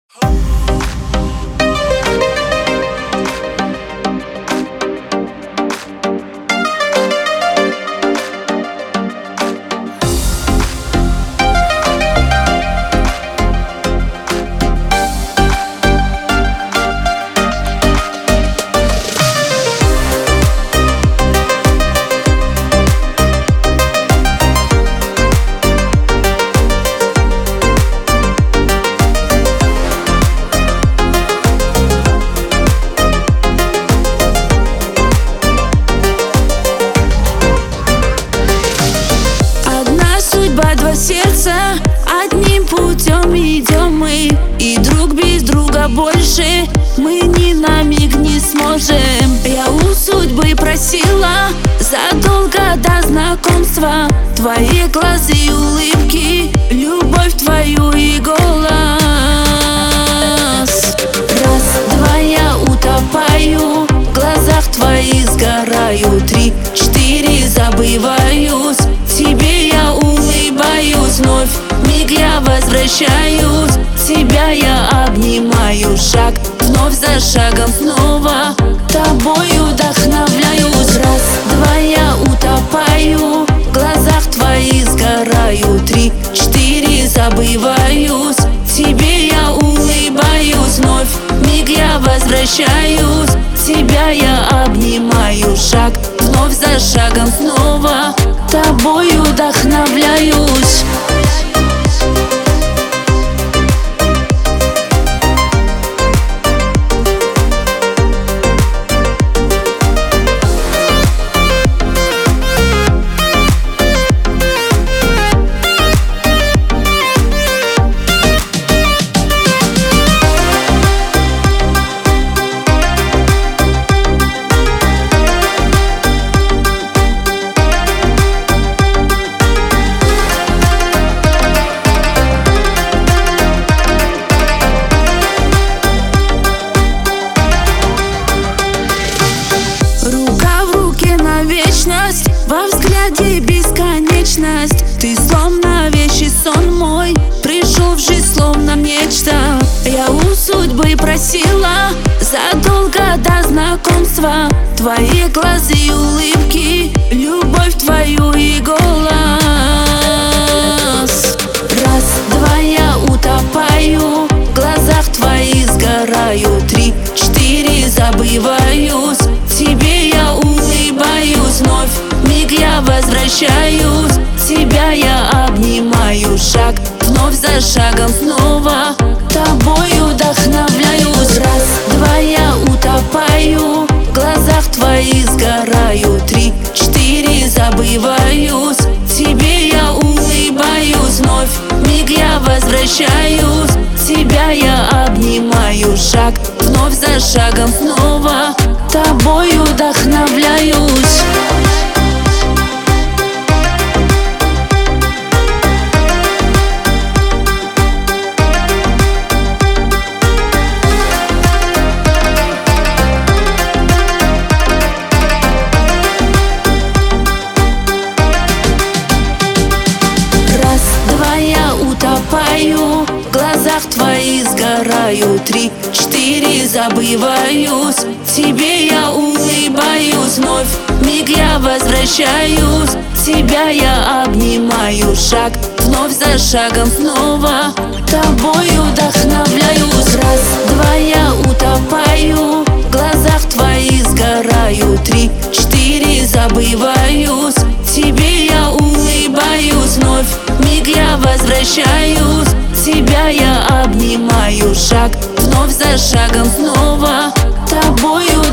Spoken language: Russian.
Два сердца, одним путем идем мы, и друг без друга больше мы ни на миг не сможем. Я у судьбы просила задолго до знакомства твои глаза и улыбки, любовь твою и голос. Раз, два, я утопаю, в глазах твоих сгораю. Три, четыре, забываюсь, тебе я улыбаюсь. Вновь миг я возвращаюсь, тебя я обнимаю. Шаг вновь за шагом снова тобою вдохновляюсь. Раз, два, я утопаю, в глазах твоих сгораю. Три, четыре, забываюсь, тебе я улыбаюсь. Вновь миг я возвращаюсь, тебя я обнимаю. Шаг вновь за шагом снова тобою вдохновляюсь. Во взгляде бесконечность, ты словно вещий сон мой, пришел в жизнь словно нечто. Я у судьбы просила задолго до знакомства твои глаза и улыбки, любовь твою и голос. Раз, два, я утопаю, в глазах твоих сгораю. Три, четыре, забываюсь, тебе я улыбаюсь. Вновь миг я возвращаюсь, тебя я обнимаю. Шаг вновь за шагом снова тобою вдохновляюсь. Раз, два, я утопаю, в глазах твоих сгораю. Три, четыре, забываюсь, тебе я улыбаюсь. Вновь миг я возвращаюсь, тебя я обнимаю. Шаг вновь за шагом снова тобою вдохновляюсь. В глазах твоих сгораю. Три, четыре, забываюсь, тебе я улыбаюсь. Вновь миг я возвращаюсь, тебя я обнимаю. Шаг вновь за шагом снова тобою вдохновляюсь. Раз, два, я утопаю, в глазах твоих сгораю. Три, четыре, забываюсь, тебе я улыбаюсь. Вновь миг я возвращаюсь, тебя я обнимаю. Шаг вновь за шагом снова тобою